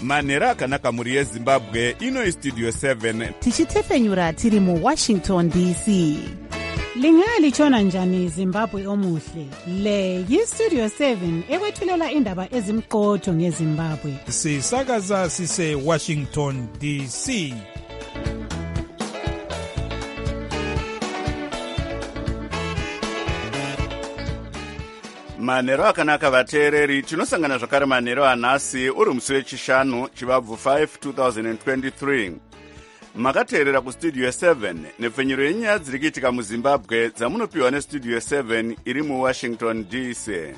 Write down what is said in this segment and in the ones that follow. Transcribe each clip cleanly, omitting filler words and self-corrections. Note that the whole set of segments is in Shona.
manhero akanaka mhuri yezimbabwe. Ino Studio 7 tichitefenyura tiri muWashington DC. Lingalitshona njani Zimbabwe omuhle? Le yiStudio 7 ekwethulela indaba ezimqotho ngeZimbabwe. Sisakaza sise Washington DC. manhero akanaka vateereri. Tinosangana zvakare manhero anhasi uri musi wechishanu chivabvu 5 2023. Makateerera kuStudio 7 nepfenyuro yenyaya dziri kuitika muZimbabwe dzamunopiwa neStudio 7 iri muWashington DC.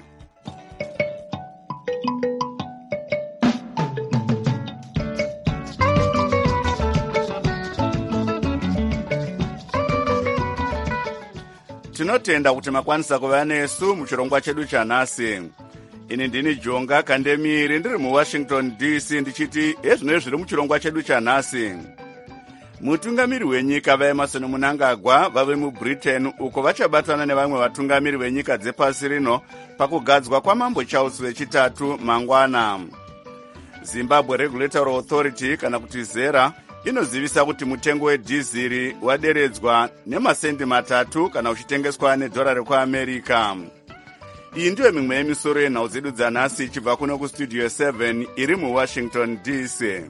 Tinotenda kuti makwanisa kuva nesu muchirongwa chedu chanhasi. Ini ndini Jonga Kandemiri ndiri muWashington DC ndichiti ezvino zviri muchirongwa chedu chanhasi. Mutungamiri wenyika vaEmmerson Mnangagwa vave muBritain uko vachabatana nevamwe vatungamiri venyika dzepasi rino pakugadzwa kwamambo Charles wechitatu mangwana. Zimbabwe Regulatory Authority kana kuti ZERA inozivisa kuti mutengo wedhiziri waderedzwa nemasendi 3 kana uchitengeswa nedhora rekuAmerica. Iyi ndiyo mimwe yemisoro yenhau dzedu dzanhasi ichibva kuno kuStudio 7 iri muWashington DC.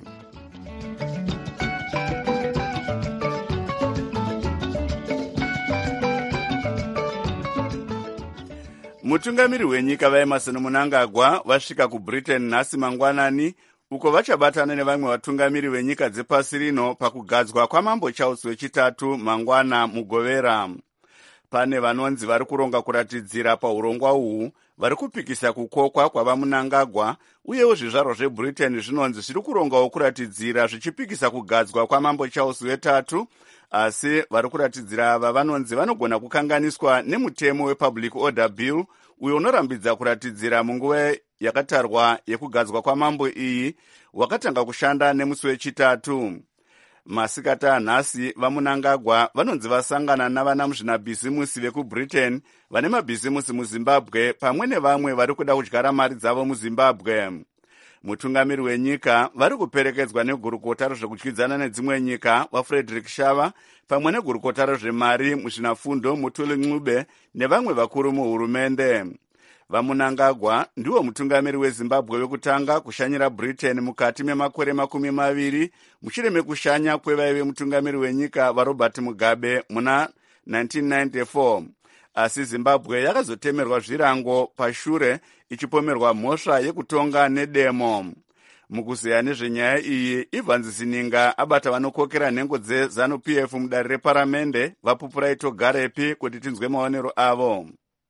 Mutungamiri wenyika vaEmmerson Mnangagwa vasvika kuBritain nhasi mangwanani uko vachabatana nevamwe vatungamiri venyika dzepasi rino pakugadzwa kwamambo Charles wechitatu mangwana mugovera. Pane vanonzi vari kuronga kuratidzira paurongwa uhu vari kupikisa kukokwa kwavaMnangagwa, uyewo zvizvarwa zveBritain zvinonzi zviri kurongawo kuratidzira zvichipikisa kugadzwa kwamambo Charles wetatu, asi vari kuratidzira ava vanonzi vanogona kukanganiswa nemutemo wePublic Order Bill uyo unorambidza kuratidzira munguva yakatarwa yekugadzwa kwamambo iyi wakatanga kushanda nemusi wechitatu. Masikati anhasi vaMnangagwa vanonzi vasangana navana muzvinabhizimusi vekuBritain vane mabhizimusi muZimbabwe pamwe nevamwe vari kuda kudyara mari dzavo muZimbabwe. Mutungamiri wenyika vari kuperekedzwa negurukota rezvekudyidzana nedzimwe nyika waFrederick Shava pamwe negurukota rezvemari muzvinafundo Mutuli Ncube nevamwe vakuru muhurumende. VaMnangagwa ndiwo mutungamiri weZimbabwe wekutanga kushanyira Britain mukati memakore 20 mushure mekushanya kwevaive mutungamiri wenyika vaRobert Mugabe muna 1994. Asi Zimbabwe yakazotemerwa zvirango pashure ichipomerwa mhosva yekutonga nedemo. Mukuzeya nezvenyaya iyi, Evans Zininga abata vanokokera nhengo dzeZANU-PF mudare reparamende vapupura itogarepi kuti tinzwe maonero avo.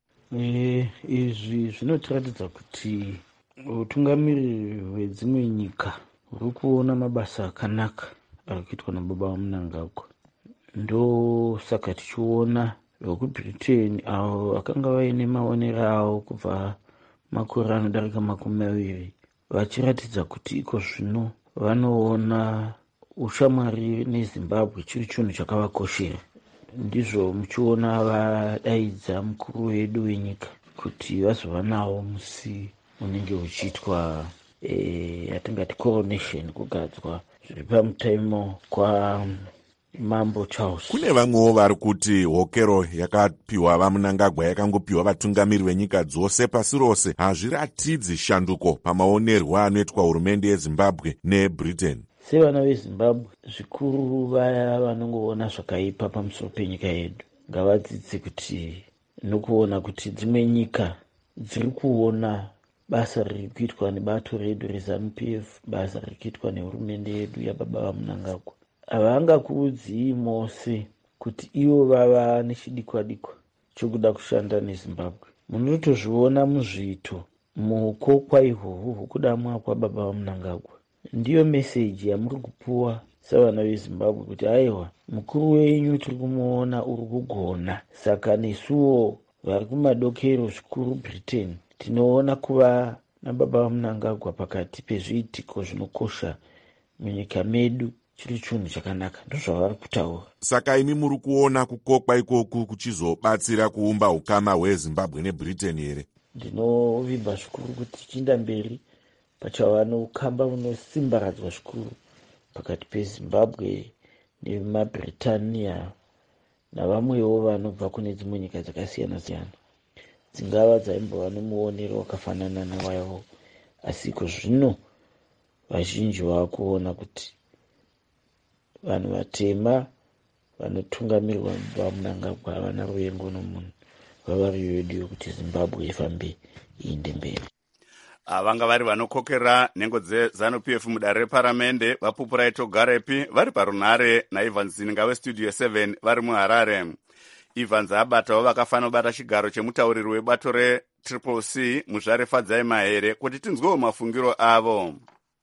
Izvi zvinotiratidza kuti utungamiri hwedzimwe nyika huri kuona mabasa akanaka ari kuitwa nababa vaMnangagwa. Ndosaka tichiona vekuBritain avo vakanga vaine maonero avo kubva makore anodarika 20 vachiratidza kuti iko zvino vanoona ushamwari neZimbabwe chiri chinhu chakavakoshera. Ndizvo muchiona vadaidza mukuru wedu wenyika kuti vazova nawo musi unenge uchiitwa yatingati coronation, kugadzwa zviri pamutaimo kwa mambo Charles. Kune vamwewo vari kuti hokero yakapiwa vaMnangagwa yakangopiwa vatungamiri venyika dzose pasi rose hazviratidzi shanduko pamaonerwo anoitwa hurumende yeZimbabwe neBritain. Sevana veZimbabwe zvikuru vaya vanongoona zvakaipa pamusoro penyika yedu ngavadzidze kuti nokuona kuti dzimwe nyika dziri kuona basa riri kuitwa nebato redu reZANU-PF, basa riri kuitwa nehurumende yedu yababa vaMnangagwa. Havangakuudzii mose kuti ivo vava nechidikwa-dikwa chokuda kushanda neZimbabwe. Munotozviona muzviito mukokwa ihwohwo hwokudamwa kwababa vaMnangagwa. Ndiyo meseji yamuri kupuwa savana veZimbabwe kuti aiwa mukuru wenyu tiri kumuona uri kugona. Saka nesuwo vari kumadokero zvikuru Britain tinoona kuva nababa vaMnangagwa pakati pezviitiko zvinokosha munyika medu chiri chinhu chakanaka. Ndozvavari kutaura. Saka imi muri kuona kukokwa ikoku kuchizobatsira kuumba ukama hweZimbabwe neBritain here? Ndinovimba zvikuru kuti tichinda mberi pachava noukamba unosimbakadzwa zvikuru pakati pezimbabwe nemabritania navamwewo vanobva kune dzimwe nyika dzakasiyana-siyana dzingava dzaimbova nomuonero wakafanana newaivo, asi zvino vazhinji vakuona kuti vanhu vatema vanotungamirwa vaMnangagwa havana ruvengo nomunhu, vava riyodio yokuti zimbabwe ifambe iinde mberi. Vanga vari vanokokerera nhengo dzeZANU-PF mudare reparamende vaPupurai Togarepi vari parunhare naIvans Zininga westudio 7 vari muHarare. Evans abatawo vakafanira kubata chigaro chemutauriri webato reCCC muzvarefadzai mahere kuti tinzwewo mafungiro avo.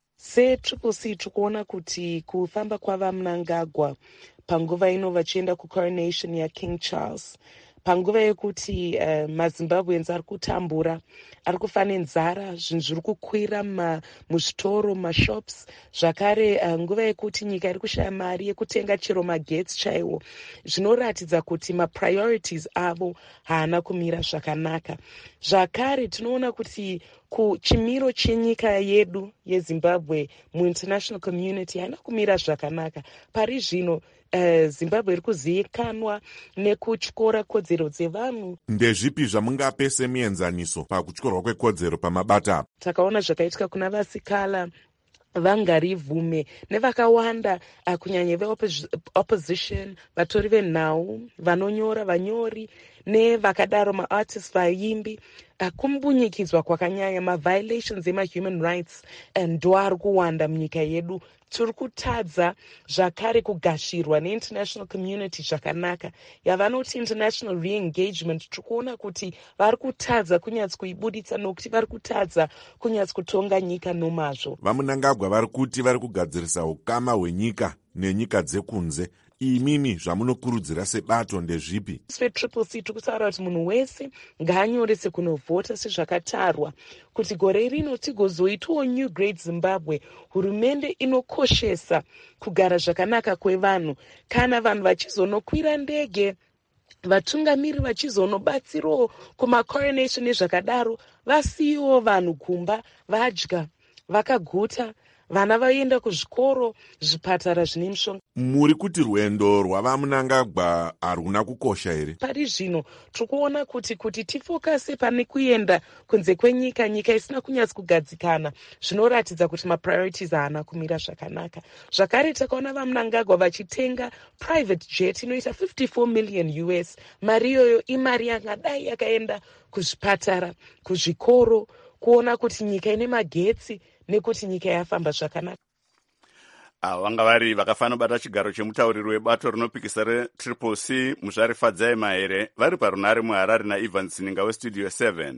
seCCC tikuona kuti kufamba kwavaMnangagwa panguva ino vachienda kucoronation yaKing Charles, panguva yekuti maZimbabweans ari kutambura, ari kufa nenzara, zvinhu zviri kukwira muzvitoro, mashops, zvakare nguva yekuti nyika iri kushaya mari yekutenga chero magetsi chaiwo, zvinoratidza kuti mapriorities avo haana kumira zvakanaka. Zvakare tinoona kuti chimiro chenyika yedu yeZimbabwe muinternational community haina kumira zvakanaka. Pari zvino Zimbabwe iri kuzivikanwa nekutyora kodzero dzevanhu. Ndezvipi zvamungape semienzaniso pakutyorwa kwekodzero pamabata? Takaona zvakaitika kuna vasikala, Vangarivume nevakawanda, kunyanya veopposition, vatori venhau, vanonyora, vanyori nevakadaro, maartists, vaimbi, kumbunyikidzwa kwakanyanya, maviolations emahuman rights ndo ari kuwanda munyika yedu. Tiri kutadza zvakare kugashirwa neinternational community zvakanaka, yavanoti international re-engagement. Tikuona kuti vari kutadza kunyatsi kuibuditsa nokuti vari kutadza kunyatsi kutonga nyika nomazvo. VaMnangagwa vari kuti vari kugadzirisa ukama hwenyika nenyika dzekunze. Imimi zvamunokurudzira sebato ndezvipi? SeCCC tikutaura kuti munhu wese ngaanyorese kunovhota sezvakatarwa, kuti gore rino tigozoitawo New Great Zimbabwe, hurumende inokoshesa kugara zvakanaka kwevanhu. Kana vanhu vachizonokwira ndege, vatungamiri vachizonobatsirawo kumacoronation ezvakadaro, vasiyiwo vanhu kumba vadya vakaguta, vana vaenda kuzvikoro, zvipatara zvine mishonga. Muri kuti rwendo rwavaMnangagwa haruna kukosha here? Pari zvino tikuona kuti tifokase pane kuenda kunze kwenyika, nyika isina kunyatsi kugadzikana, zvinoratidza kuti mapriorities haana kumira zvakanaka. Zvakare takaona vaMnangagwa vachitenga private jet inoita $54 million. Mari iyoyo imari yangadai yakaenda kuzvipatara, kuzvikoro, kuona kuti nyika ine magetsi nekuti nyika yafamba zvakanaka. Vanga vari vakafanira kubata chigaro chemutauriri webato rinopikisa reCCC muzvarefadzai mahere vari parunhare muHarare naIvans Zininga westudio 7.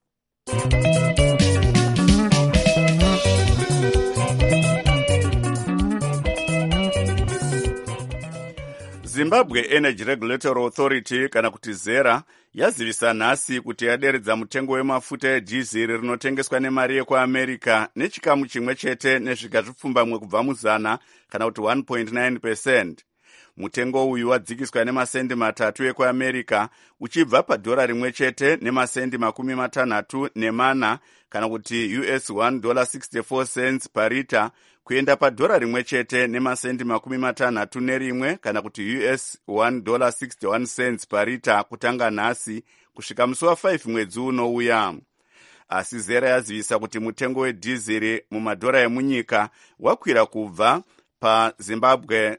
Zimbabwe Energy Regulatory Authority kana kuti ZERA yazivisa nhasi kuti yaderedza mutengo wemafuta edhiziri rinotengeswa nemari yekuAmerica nechikamu chimwe chete nezviga zvipfumbamwe kubva muzana kana kuti 1.9%. Mutengo uyu wadzikiswa nemasendi 3 ekuAmerica uchibva padhora rimwe chete nemasendi 64 kana kuti US $1.64 parita kuenda padhora rimwe chete nemasendi 61 kana kuti US $1.61 parita kutanga nhasi kusvika musi wa5 mwedzi unouya. Asi ZERA yazivisa kuti mutengo wedhiziri mumadhora emunyika wakwira kubva paZimbabwe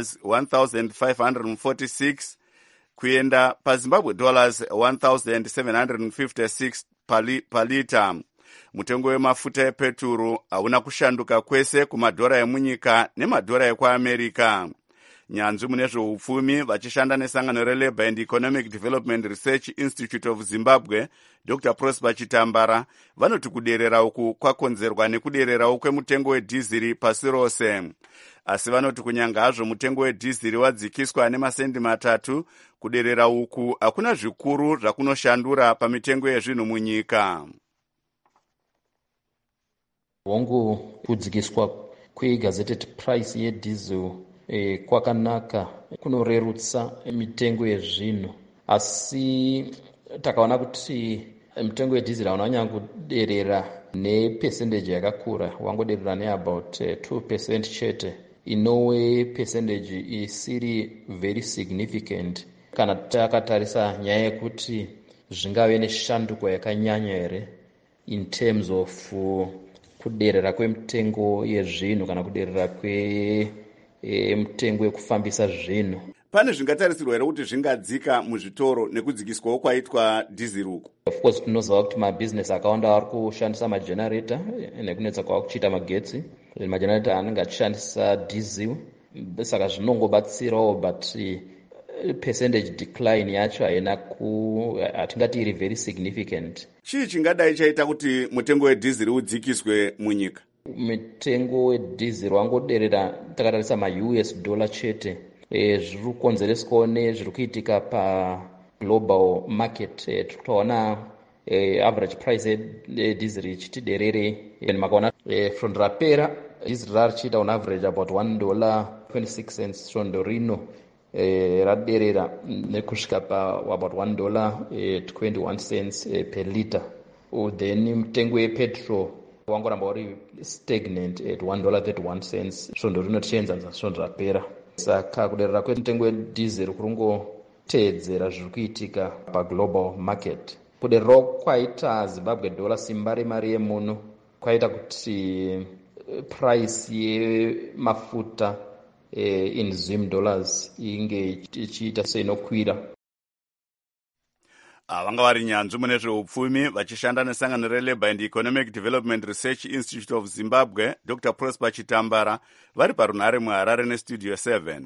$1,546 kuenda paZimbabwe $1,756 palita. Mutengo wemafuta epeturu hauna kushanduka kwese kumadhora emunyika nemadhora ekuAmerica. Nyanzvi mune zveupfumi vachishanda nesangano reLabour and Economic Development Research Institute of Zimbabwe, Dr. Prosper Chitambara, vanoti kuderera uku kwakonzerwa nekudererawo kwemutengo wedhiziri pasi rose. Asi vanoti kunyanga hazvo mutengo wedhiziri wadzikiswa nemasendi 3, kuderera uku hakuna zvikuru zvakunoshandura pamitengo yezvinhu munyika. Hongu kudzikiswa kwegazetted price yedhizel kwakanaka, kunorerutsa mitengo yezvinhu, asi takaona kuti mutengo wedhiziri hauna nyanya kuderera nepercentage yakakura, wangoderera neabout 2% chete, inove percentage isiri very significant kana takatarisa nyaya yekuti zvingave neshanduko yakanyanya here in terms of kuderera kwemitengo yezvinhu kana kuderera kwemitengo yekufambisa zvinhu. Pane zvingatarisirwa here kuti zvingadzika muzvitoro nekudzikiswawo kwaitwa dhiziri uku? Of course tinoziva kuti mabhizinesi akawanda ari kushandisa magenerator nekunetsa kwava kuchiita magetsi. Magenerator anenge achishandisa dhiziri, saka zvinongobatsirawo, but percentage decline yacho hatingati iri very significant. Chii chingadai chaita kuti mutengo wedhiziri udzikiswe munyika? Mutengo wedhiziri wangoderera takatarisa ma-US dollar chete. Zviri kukonzereswawo nezviri kuitika paglobal market. Tiri kutoona average price yedhiziri ichiti derere. Makaona svondo rapera dhiziri rari chiita on average about $1.26 svondo rino raderera nekusvika pa about $1.21 per liter. Then mutengo yepetrol wangoramba uri stagnant at $1.31 svondo rino tichienzanisa svondo rapera. Saka kuderera kwemutengo wedhiziri kurungoteedzera zviri kuitika paglobal market. Kudererawo kwaita Zimbabwe dollar, simba remari yemuno, kwaita kuti price yemafuta in Zim dollars inge ichiita seinokwira. Vanga vari nyanzvi mune zveupfumi vachishanda nesangano reLabour and Economic Development Research Institute of Zimbabwe, Dr. Prosper Chitambara, vari parunhare muHarare nestudio 7.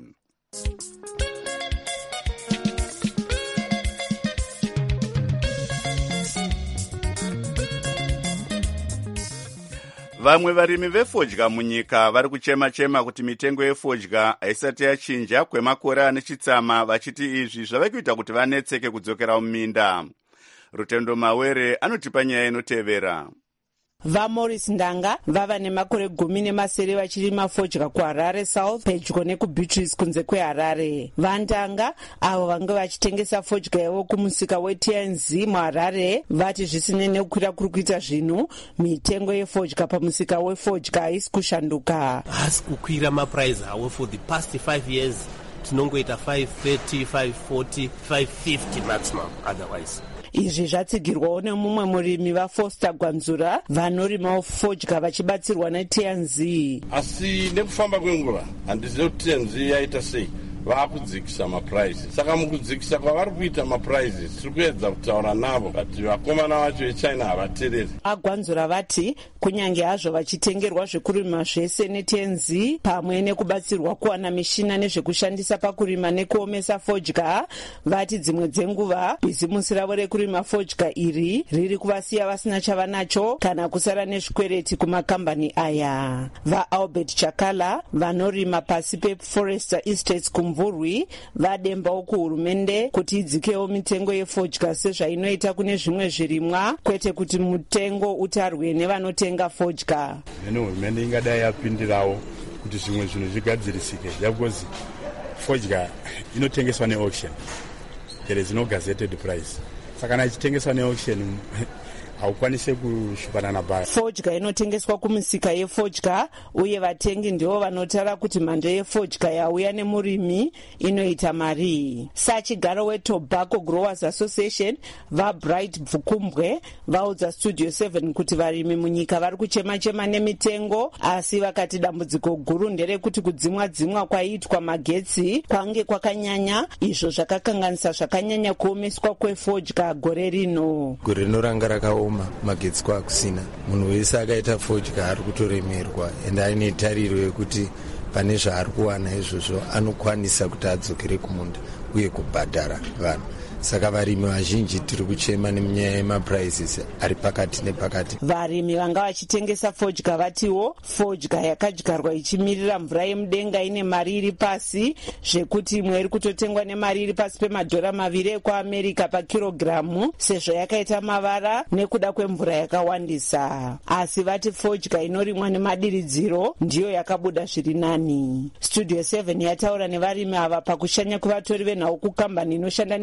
Vamwe varimi vefodya munyika vari kuchema-chema kuti mitengo yefodya haisati yachinja kwemakore ane chitsama, vachiti izvi zvave kuita kuti vanetseke kudzokera muminda. Rutendo Mawere anotipa nyaya inotevera. VaMorris Ndanga vava nemakore 10 vachirima fodya kuHarare South pedyo nekuBeatrice kunze kweHarare. VaNdanga avo vange vachitengesa fodya yavo kumusika weTNZ muHarare vati zvisine nekukwira kuri kuita zvinhu, mitengo yefodya pamusika wefodya haisi kushanduka. Hasi kukwira maprice hawo for the past 5 years tinongoita 530, 540, 550 maximum otherwise. Izvi zvatsigirwawo nemumwe murimi vaFoster Gwanzura vanorimawo fodya vachibatsirwa neTNZ. Asi nekufamba kwenguva handizivi kuti TNZ yaita sei vakudzikisa mapuraisi. Saka mukudzikisa kwavari kuita mapuraisi tiri kuedza kutaura navo kuti vakomana vacho veChina havatereri. Agwanzura vati kunyange hazvo vachitengerwa zvekurima zvese neTNZ pamwe nekubatsirwa kuwana mishina nezvekushandisa pakurima nekuomesa fodya, vati dzimwe dzenguva bhizimusi ravo rekurima fodya iri riri kuvasiya vasina chavanacho kana kusara nezvikwereti kumakambani aya. VaAlbert Chakala vanorima pasi peForester Estates kumvurwi vadembawo kuhurumende kuti idzikewo mitengo yefodya sezvainoita kune zvimwe zvirimwa, kwete kuti mutengo utarwe nevanotenga fodya. Hurumende ingadai yapindirawo kuti zvimwe zvinhu zvigadzirisike, because fodya inotengeswa neauction, there is no gazetted price. Saka kana ichitengeswa neauction haukwanise kushupana nabaya. Fodya inotengeswa kumisika yefodya uye vatengi ndivo vanotara kuti mhando yefodya yauya nemurimi inoita mari. Sachigaro weTobacco Growers Association vaBright Bvukumbwe vaudza Studio 7 kuti varimi munyika vari kuchema-chema nemitengo, asi vakati dambudziko guru nderekuti kudzimwa-dzimwa kwaiitwa magetsi kwange kwakanyanya, izvo zvakakanganisa zvakanyanya kuomeswa kwefodya gore rino. Gore rinoranga rakaoma, magetsi kwakusina, munhu wese akaita fodya ari kutoremerwa ende aine tariro yekuti pane zvaari kuwana izvozvo anokwanisa kuti adzokere kumunda uye kubhadhara vanhu. Saka varimi vazhinji tiri kuchema nemunyaya yemaprices ari pakati nepakati. Varimi vanga vachitengesa fodya vatiwo fodya yakadyarwa ichimirira mvura yemudenga ine mari iri pasi, zvekuti imwe iri kutotengwa nemari iri pasi $2 ekuAmerica pakirogiramu sezvo yakaita mavara nekuda kwemvura yakawandisa. Asi vati fodya inorimwa nemadiridziro ndiyo yakabuda zviri nani. Studio 7 yataura nevarimi ava pakushanya kuvatori venhau kukambani inoshanda nevarimi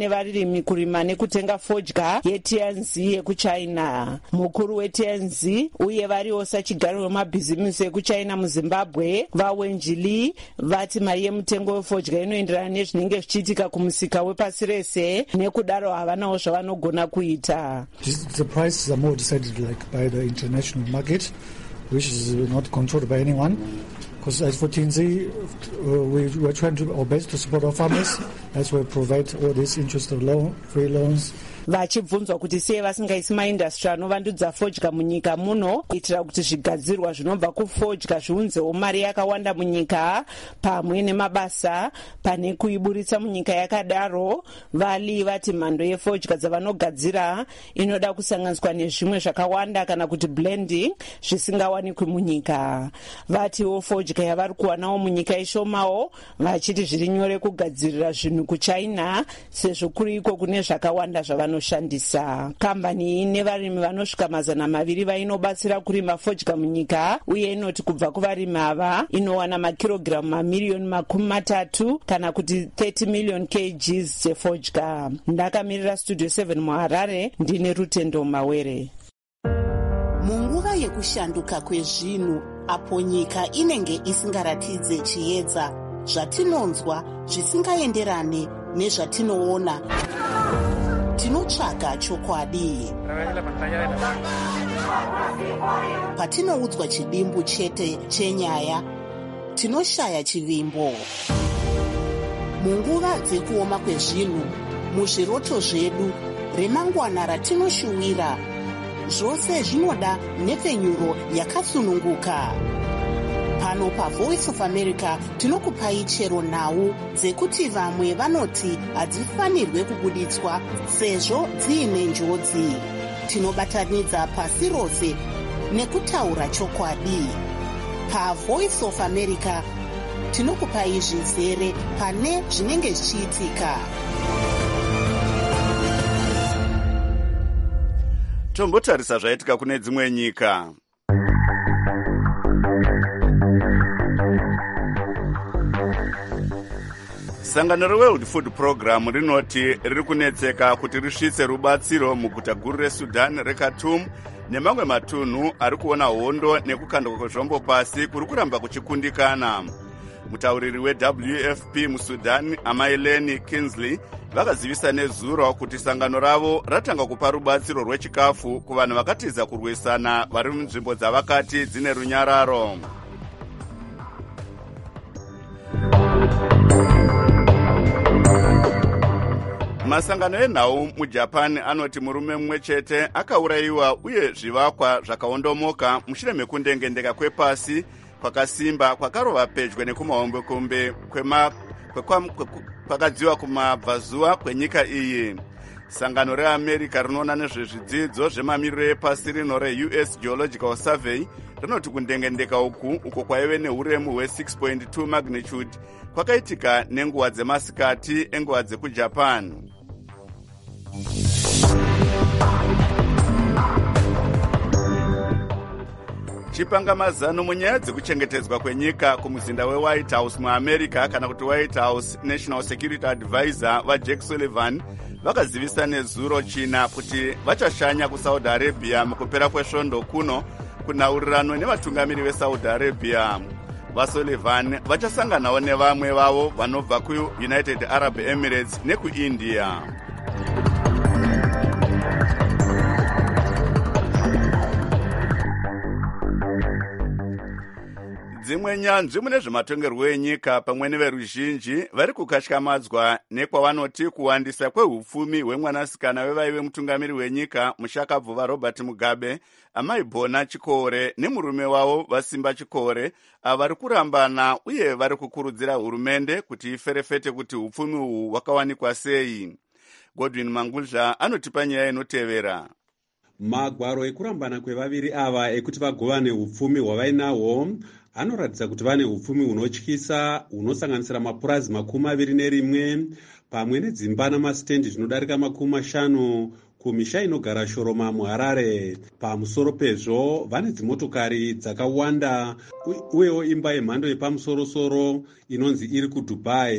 varimi kurima nekutenga fodya yeTNZ yekuchina. Mukuru weTNZ uye variwo sachigaro wemabhizimisi ekuchina muZimbabwe vaWenji vati mari yemutengo wefodya inoenderana nezvinenge zvichiitika kumusika wepasi rese, nekudaro havanawo zvavanogona kuita. The prices are more decided by the international market, which is not controlled by anyone. Because as for TNZ, we are trying our best to support our farmers as we provide all these interest free loans. Vachibvunzwa kuti sei vasingaisi maindastry anovandudza fodya munyika muno kuitira kuti zvigadzirwa zvinobva kufodya zviunzewo mari yakawanda munyika pamwe nemabasa pane kuiburitsa munyika yakadaro, vali vati mhando yefodya dzavanogadzira inoda kusanganiswa nezvimwe zvakawanda kana kuti blending zvisingawanikwi munyika. Vatiwo fodya yavari kuwanawo munyika ishomawo, vachiti zviri nyore kugadzirira zvinhu kuchina sezvo kuri iko kune zvakawanda zvavanoshandisa. Kambani iyi nevarimi vanosvika 200 vainobatsira kurima fodya munyika, uye inoti kubva kuvarimi ava inowana makirogiramu mamiliyoni 30 kana kuti 30 million kgs dzefodya. Ndakamirira Studio 7 muHarare, ndine Rutendo Mawere. Munguva yekushanduka kwezvinhu, apo nyika inenge isingaratidze chiedza, zvatinonzwa zvisingaenderane nezvatinoona, tinotsvaga chokwadi. Patinoudzwa chidimbu chete chenyaya, tinoshaya chivimbo. Munguva dzekuoma kwezvinhu, muzviroto zvedu, remangwana ratinoshuwira, zvose zvinoda nhepfenyuro yakatsununguka. Pano paVoice of America tinokupai chero nhau dzekuti vamwe vanoti hadzifanirwe kubuditswa sezvo dziine njodzi. Tinobatanidza pasi rose nekutaura chokwadi. PaVoice of America tinokupai zvizere pane zvinenge zvichiitika. Tombotarisa zvaitika kune dzimwe nyika. Sangano reWorld Food Program rinoti riri kunetseka kuti risvitse rubatsiro muguta guru reSudan reKhartoum nemamwe matunhu ari kuona hondo nekukandwa kwezvombo pasi kuri kuramba kuchikundikana. Mutauriri weWFP muSudan, Amaileni Kinsley, vakazivisa nezuro kuti sangano ravo ratanga kupa rubatsiro rwechikafu kuvanhu vakatiza kurwisana vari munzvimbo dzavakati dzine runyararo. Masangano enhau muJapan anoti murume mumwe chete akaurayiwa uye zvivakwa zvakaondomoka mushure mekundengendeka kwepasi kwakasimba kwakarova pedyo nekumahombekombe kwakadziwa kumabvazuva kwenyika iyi. Sangano reAmerica rinoona nezvezvidzidzo zvemamiriro epasi rino reUS Geological Survey rinoti kundengendeka uko kwaive neuremu hwe6.2 magnitude kwakaitika nenguva dzemasikati enguva dzekuJapan. Chipangamazano munyaya dzekuchengetedzwa kwenyika kumuzinda weWhite House muAmerica kana kuti White House National Security Advisor vaJake Sullivan vakazivisa nezuro china kuti vachashanya kuSaudi Arabia mukupera kwesvondo kuno kunaurirano nevatungamiri veSaudi Arabia. VaSullivan vachasanganawo nevamwe vavo vanobva kuUnited Arab Emirates nekuIndia. Dzimwe nyanzvi mune zvematongerwo enyika pamwe neveruzhinji vari kukatyamadzwa nekwavanoti kuwandisa kwehupfumi hwemwanasikana wevaive mutungamiri wenyika mushakabvuva Robert Mugabe, amai Bona Chikore nemurume wavo Vasimba Chikore, vari kurambana uye vari kukurudzira hurumende kuti iferefete kuti hupfumi uhu hwakawanikwa sei. Godwin Mangudla anotipa nyaya inotevera. Magwaro ekurambana kwevaviri ava ekuti vagovane hupfumi hwavainahwo anoratidza kuti vane hupfumi hunotyisa hunosanganisira mapurazi 21 pamwe nedzimba namasitendi zvinodarika 50 kumisha inogara shoroma muHarare. Pamusoro pezvo vane dzimotokari dzakawanda uyewo imba yemhando yepamusorosoro inonzi iri kuDubai.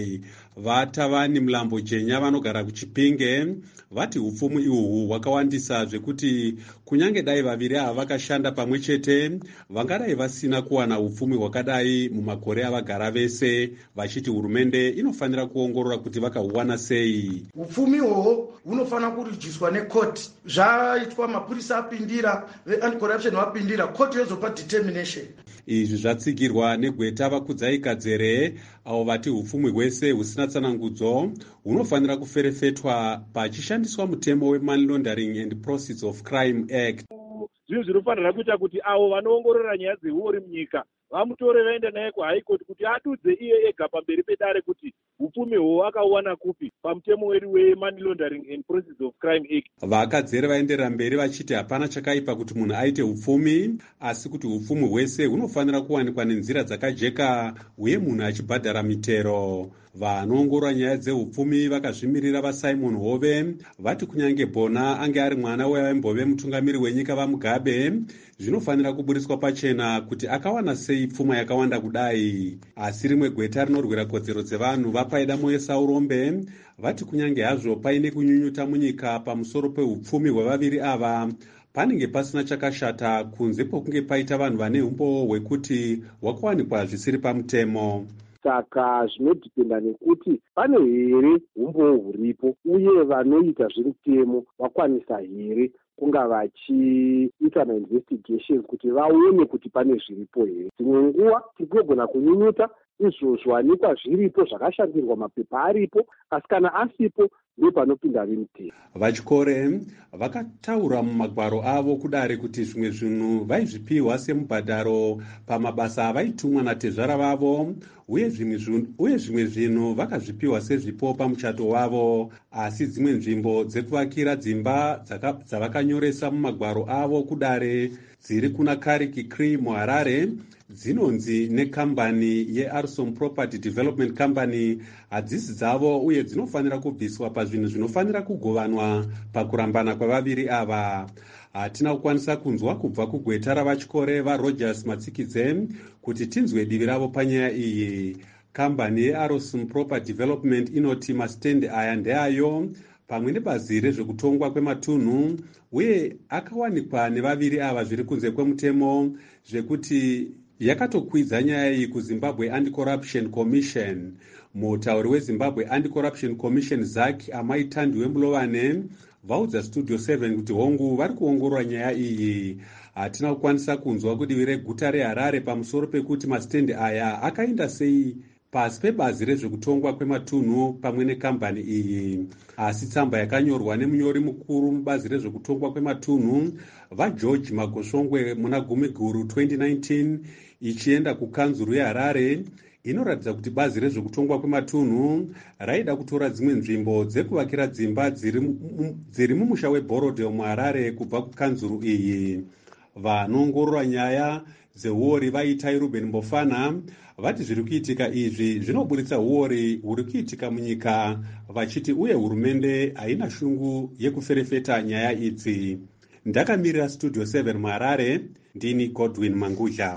vatavani mulambo jenya vanogara kuchipinge vati upfumi ihwohwo hwakawandisa zvekuti kunyange dai vaviri ava vakashanda pamwe chete vangadai vasina kuwana upfumi hwakadai mumakore avagara vese, vachiti hurumende inofanira kuongorora kuti vakahuwana sei. Upfumi ihwohwo hunofanira kurijiswa nekoti. Zvaitwa mapurisa apindira, ve-anti-corruption vapindira, koti yozopa determination. Izvi zvatsigirwa negweta vakudzai Kadzere, avo vati upfumi hwese husina tsanangudzo hunofanira kuferefetwa pachishandiswa mutemo weMoney Laundering and Proceeds of Crime Act. Zvinhu zvinofanira kuita kuti avo vanoongorora nyaya dzehuori munyika vamutore vaende naye kuhigh court kuti adudze iye ega pamberi pedare kuti upfumi hwo akawana kupi pamutemo wedu weMoney Laundering and Proceeds of Crime Act. Vakadzere vaenderera mberi vachiti hapana chakaipa kuti munhu aite upfumi, asi kuti upfumi hwese hunofanira kuwanikwa nenzira dzakajeka uye munhu achibhadhara mitero. Vanoongorora nyaya dzeupfumi vakazvimirira vaSimon Hove vati kunyange Bona ange ari mwana waimbove mutungamiri wenyika vaMugabe, zvinofanira kuburiswa pachena kuti akawana sei pfuma yakawanda kudai. Asi rimwe gweta rinorwira kodzero dzevanhu vaPaida Moyo Saurombe vati kunyange hazvo paine kunyunyuta munyika pamusoro peupfumi hwevaviri ava, panenge pasina chakashata kunze pokunge paita vanhu vane umbo hwekuti hwakawanikwa zvisiri pamutemo. Saka zvinodhipenda nekuti pane here umbo huripo uye vanoita zvemutemo vakwanisa here kunga vachiita mainvestigations kuti vaone kuti pane zviripo here. Dzimwe nguva tigogona kunyunyuta izvo zvawanikwa zviripo zvakashandirwa mapepa aripo, asi kana asipo ndopanopinda vemutemo. Vachikore vakataura mumagwaro avo kudare kuti zvimwe zvinhu vaizvipiwa semubhadharo pamabasa avaitumwa natezvara vavo, uye zvimwe zvinhu vakazvipiwa sezvipo pamuchato wavo, asi dzimwe nzvimbo dzekuvakira dzimba dzavakanyoresa mumagwaro avo kudare dziri kuna Kariki Cree muHarare dzinonzi nekambani yeArson Property Development Company hadzisi dzavo uye dzinofanira kubviswa pazvinhu zvinofanira kugovanwa pakurambana kwavaviri ava. Hatina kukwanisa kunzwa kubva kugweta ravachikore vaRogers Matsikidze kuti tinzwe divi ravo panyaya iyi. Kambani yeArson Property Development inoti masitendi aya ndeayo pamwe nebazi rezvekutongwa kwematunhu, uye akawanikwa nevaviri ava zviri kunze kwemutemo zvekuti yakatokwidza nyaya iyi kuZimbabwe Anti-Corruption Commission. Mutauri weZimbabwe Anti-Corruption Commission Zaki Amaitandiwe Mulovane vaudza Studio 7 kuti hongu vari kuongorora nyaya iyi. Hatina kukwanisa kunzwa kudivi reguta reHarare pamusoro pekuti masitendi aya akaenda sei pasi pebazi rezvekutongwa kwematunhu pamwe nekambani iyi. Asi tsamba yakanyorwa nemunyori mukuru mubazi rezvekutongwa kwematunhu vaGeorge Magosongwe muna Gumiguru 2019 ichienda kukanzuru yeHarare inoratidza kuti bazi rezvekutongwa kwematunhu raida kutora dzimwe nzvimbo dzekuvakira dzimba dziri mumusha weBorodale muHarare kubva kukanzuru iyi. Vanoongorora nyaya dzeuori vaitai Ruben Mbofana vati zviri kuitika izvi zvinoburitsa uori huri kuitika munyika, vachiti uye hurumende haina shungu yekuferefeta nyaya idzi. Ndakamirira Studio 7 muHarare, ndini Godwin Mangudla.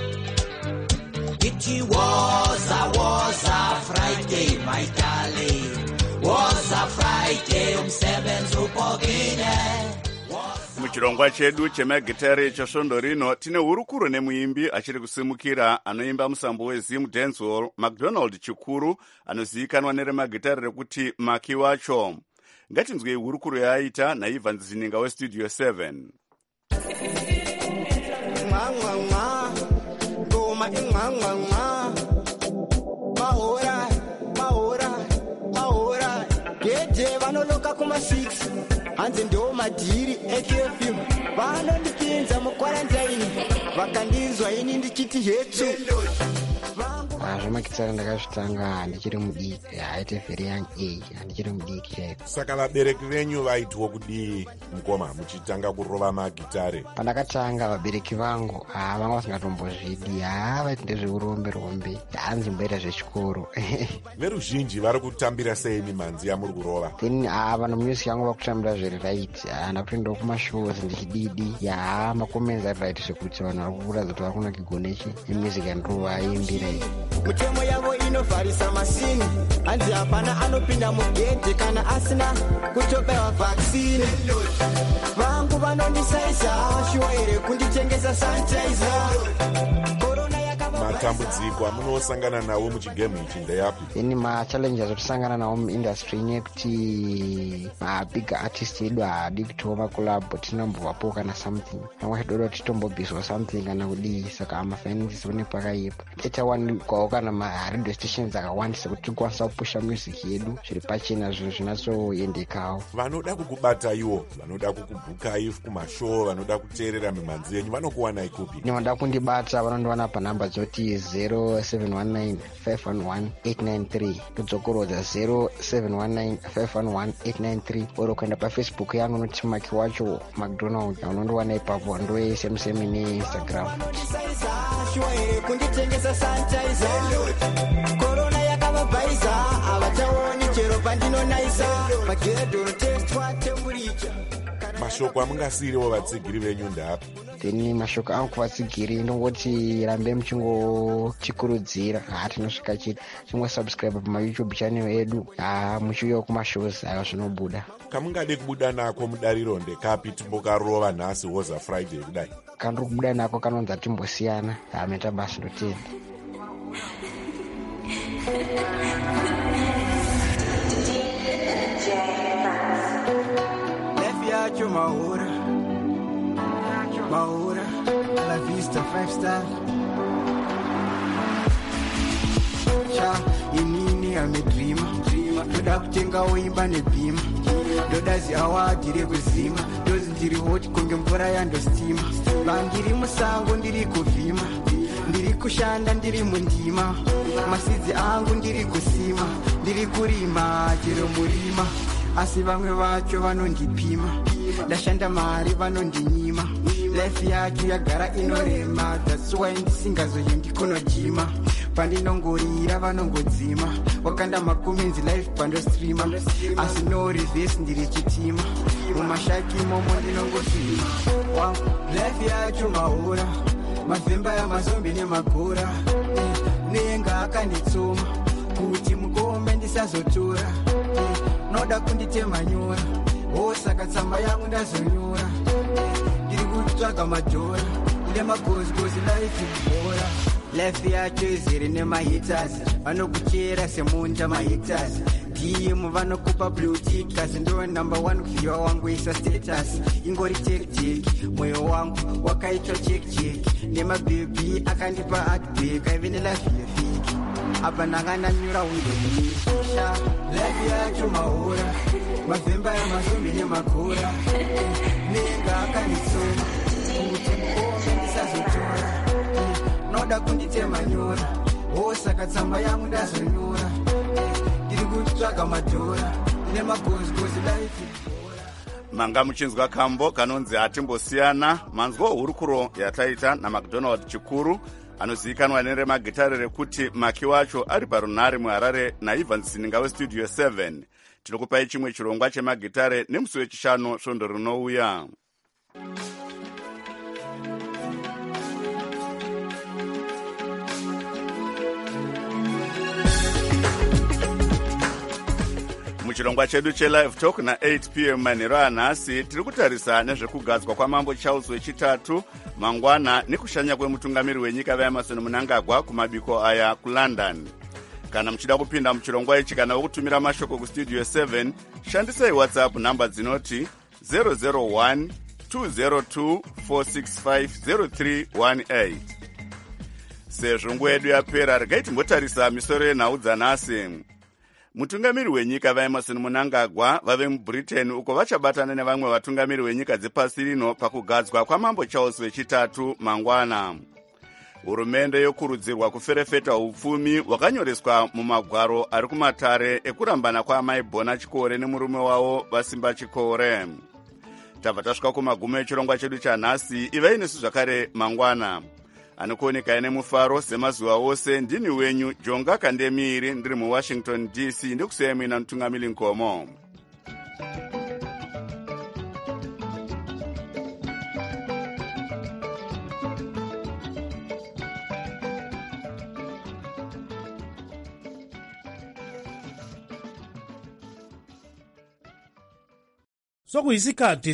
It was a Friday, my darling. Was a Friday, umsebenzi upogile. Muchirongwa chedu chemagitare chesvondo rino tine hurukuro nemuimbi achiri kusimukira anoimba musambo weZim Dancehall, McDonald Chikuru, anozivikanwa neremagitare rekuti Maki wacho. Ngatinzwei hurukuro yaaita naIvan Zininga weStudio 7. Gete vanoloka kuma 6 hanzi ndo madhiri ekefim vanondipinza mukwarantaini vakandinzwa ini ndichiti hetsu. Zvemakitsara ndakazvitanga ndichiri mudiki, haite very young age, handichiri mudiki chaiko. Saka vabereki venyu vaitwa kudii mukoma muchitanga kurova magitare? Pandakatanga vabereki vangu vanga vasingatombozvidi, vaiti ndezveurombe hanzi mboita zvechikoro. Veruzhinji vari kutambira sei mimhanzi yamuri kurova? Then vanhu music yangu vakutambira zviri right, ndakutoendawo kumashows ndichididi, makomenzi ari right zvekuti vanhu vari kuratidza kuti vari kunokigonechi nemusic yandova aimbira iyi. mitemo yavo inovharisa masini hanzi hapana anopinda mugedhe kana asina kutobewa vaksini vangu vanondisaisa shuwa here kunditengesa sanitizer matambudziko amunosangana nawo muchigemu ichi ndeyapi? Ini machallenges otisangana nawo muindustry nekuti mabig artist edu haadi kutiwo makolabo tinambobvapo kana something pamwe tidoda titombobhiswa something kana kudii saka amafinances one pakaipa etawanikwawo kana maradio stations akawandisa kuti tikwanisa kupusha music yedu zviri pachena zvinhu zvinatsoendekawo. Vanoda kukubata iwo, vanoda kukubhukai kumashow, vanoda kuteerera mimhanzi yenyu vanokuwanai kupi? Vanoda kundibata vanondiwana panhamba dzoti 0719511893 kudzokorodza 0719511893 oro kuenda pafacebook yangu noti Maki Wacho McDonald unondiwana ipapo ndoe semusemi neinstagram. kunditengesa sanitizer korona yakavabhaisa havachaoni chero pandinonaisa magedhoro testwa temburicha. Mashoko amungasiriwo vatsigiri venyu ndapi? Then mashoko angu kuvatsigiri ndongoti rambe muchingotikurudzira tinosvika chiti chingosubscribe pamayoutube channel edu muchiuyawo kumashows ayo zvinobuda. Kamungade kubuda nako mudariro ndekapi timbokarova nhasi woza Friday kudai? Kandiri kubuda nako kanonzi timbosiyana meta basi ndotenda. Yacho Mahura, La Vista 5 star. Cha inini amedreama, ndoda kutenga uimba nebhima, ndoda ziawadi rekuzima, ndozi ndiri hoti kunge mvura yandostima, vandiri musango ndiri kuvhima, ndiri kushanda ndiri mundima, masidzi angu ndiri kusima, ndiri kurima chero murima, asi vamwe vacho vanondipima, ndashanda mari vanondinyima, life yacho yagara inorema, that's why ndisingazoendi kunojima, pandinongorira vanongodzima, wakanda makomenzi life pandostreama, asi no reverse ndiri chitima, mumashaki momo ndinongosvima wangu life yacho Mahura, mavhemba yamazombi nemagora nenga akanditsoma kuti mukombe ndisazotora noda kunditema nyora osaka tsamba yangu ndazonyora ndiri kutsvaga madhora ine magozgozi life bora life yacho izere nemahitas vanokuchera semunda mahitas DM vanokupa blue tick asi ndo number 1 kuziva wangu isa status ingori teki mwoyo wangu wakaitwa cheki nemabhebi akandipa heartbreak aive nelife yefiki apa ndangandanyura undoisha life yacho Mahura, mavhemba yamazombi nemagora nenga akanditsoma kuti mukombe ndisazotora noda kunditema nyora osaka tsamba yangu ndazonyora ndiri kutsvaga madhora nemagozgozi life. Manga muchinzwa kambo kanonzi hatimbosiyana, manzwa hurukuro yataita naMcDonald Chikuru anozivikanwa neremagitare rekuti Maki Wacho ari parunhare muHarare naIvans Ninga westudio 7. Tinokupai chimwe chirongwa chemagitare nemusi wechishanu svondo rinouya. Muchirongwa chedu chelive talk na8 p.m. manhero anhasi tiri kutarisa nezvekugadzwa kwamambo Charles wechitatu mangwana nekushanya kwemutungamiri wenyika vaEmmerson Mnangagwa kumabiko aya kuLondon. Kana muchida kupinda muchirongwa ichi kana wokutumira mashoko kustudio 7 shandisai WhatsApp namba dzinoti 001 202 465 0318. Sezvo nguva yedu yapera regai timbotarisa misoro yenhau dzanhasi. Mutungamiri wenyika vaEmmerson Mnangagwa vave muBritain uko vachabatana nevamwe vatungamiri wenyika dzepasi rino pakugadzwa kwamambo Charles wechitatu mangwana. Hurumende yokurudzirwa kuferefeta upfumi hwakanyoreswa mumagwaro ari kumatare ekurambana kwaamai Bona Chikore nemurume wavo Vasimba Chikore. Tabva tasvika kumagumo echirongwa chedu chanhasi. Ivai nesu zvakare mangwana. Anokuoneka ine mufaro semazuva ose. Ndini wenyu Jonga Kandemiri ndiri muWashington DC ndikusiyai muina mutungamiri Nkomo. sokuyisikhathi